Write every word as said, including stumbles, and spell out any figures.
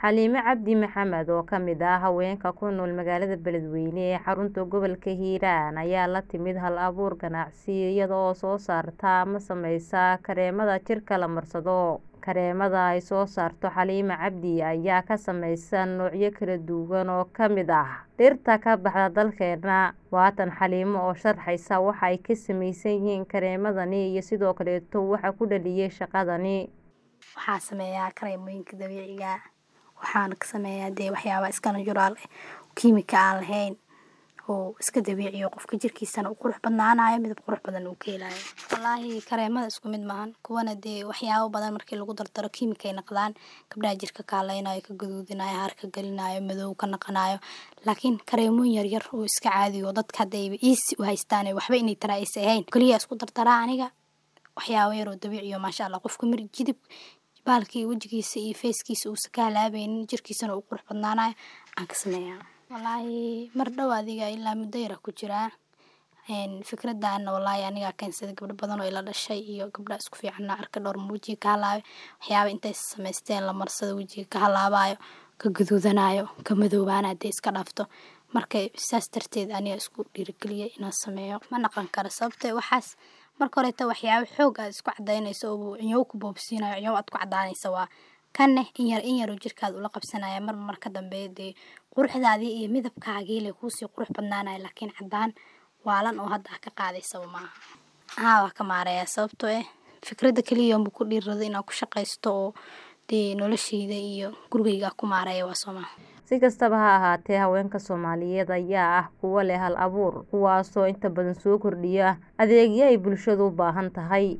Xaliime Cabdi Maxamed oo ka mid ah haweenka ku nool magaalada Beledweyne ee xarunta gobolka Hiiraan ayaa la timid hal-abuur ganacsi iyada oo soo saarta ama samaysa kareemada jirka la marsado. Kareemada ay soo saarto Xaliime Cabdi ayaa ka samaysan noocyo kala duwan oo ka mid ah dhirta ka baxda dalkeena. Waatan Xaliime oo sharxaysa waxa ay ka samaysan yihiin kareemadani iyo sidoo kaleeto waxa ku dhaliyay shaqadani. Waxaan sameeyaa kareemooyinka dabiiciga ah. Waxaan ka sameeyaa dee waxyaabo iska natural ah, kiimika aan lahayn oo iska dabiici ah qofka jirkiisana uu qurux badnaanayo, midab qurux badan uu ka helayo. Wallaahi kareemada isku mid maahan. Kuwana dee waxyaabo badan markii lagu dardaro kiimika ay noqdaan, gabdhaha jirka ka halaynayo, ka gaduudinayo, harka gelinayo, madow ka naqanayo. Laakiin kareemooyin yar yar oo iska caadi oo dadka hadda ay easy u haystaan waxba inay tara aysan ahayn. Kaliya isku dardaraa aniga waxyaabo yar oo dabiici ah maasha Allah qofka mir jidib baalkii wajigiisa iyo face-kiisa uu ka halaabaynin jirkiisana uu qurux badnaanayo aan ka sameeyaa. Wallaahi mar dhow adiga ilaa muddo yar ku jira een fikraddan wallaahi aniga keensaday gabdho badan oo ila dhashay iyo gabdho isku fiican arka dhowr muuji ka halaabay waxyaabo intay samaysteen la marsado wajiga ka halaabayo ka gaduudanayo ka madoobaanayo dee iska dhaafto markay saas darteed aniga isku dhiirigeliyay inaan sameeyo ma naqan karo sababtoo waxaas marka hore ta waxyaabo xoog ah isku cadaynayso oo inuu ku boobsiinayo inuu aad ku cadaanayso waa kan in yar in yar jirkaad ula qabsanaya mar mar ka dambeeyay quruxdaadii iyo midabkaaga ilaa ku sii qurux badnaanay laakiin cadaan waalan oo hadda ka qaadayso ma aha waa ka maaraya sababtoo ah fikradda kaliya oo ku dhiirrado inaan ku shaqaysto oo dee noloshayda iyo gurigayga ku maaraya waa Soomaa. Si kastaba ha ahaatee haweenka Soomaaliyeed ayaa ah kuwa leh hal-abuur kuwaasoo inta badan soo kordhiya adeegyo ay bulshadu u baahan tahay.